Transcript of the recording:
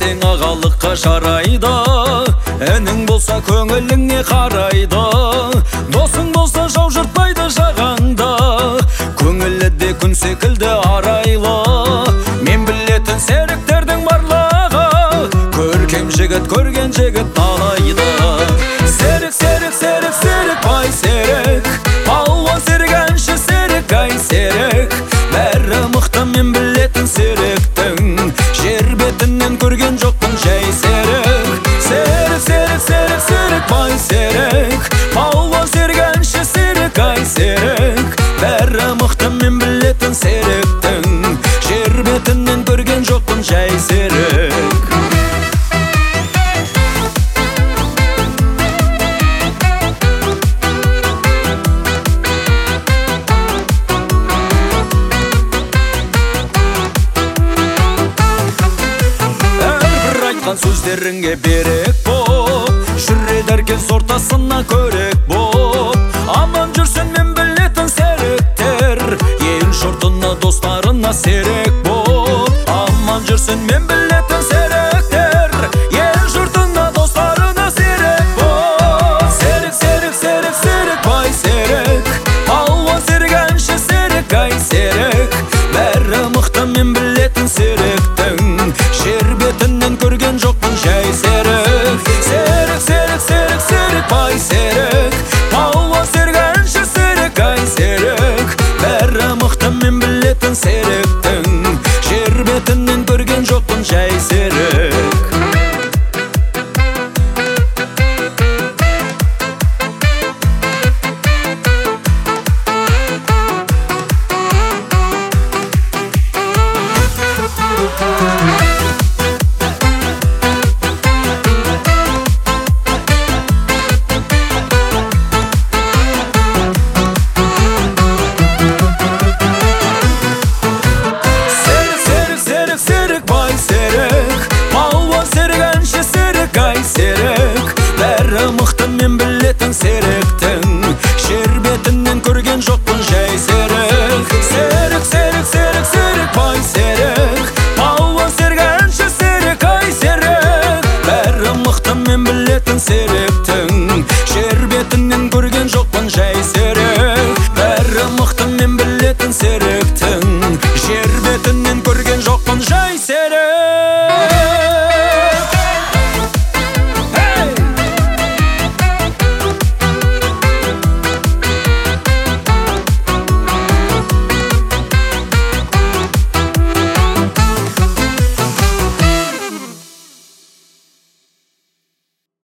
берсең ағалыққа жарайды, әнің болса көңіліңе қарайды. Досың болса жау жыртпайды жағаңда, көңілі де күн секілді арайлы. Мен білетін серіктердің барлығы, көркем жігіт көрген жігіт талайды. Серік, серік, серік, серік, бай серік, палуан серік, әнші серік, ай серік. Бәрі мықты мен білетін серіктің, жер бетінен көрген жоқпын жай серік. Серік, серік, серік, серік, бай серік, палуан серік, әнші серік, ай серік. Бәрі мықты мен білетін серіктің, жер бетінен көрген жоқпын жай серік. Сөздеріңе берек боп, жүреді әркез ортасына көрек боп. Аман жүрсін мен білетін серіктер, ең жұртына достарына серек боп. Аман жүрсін мен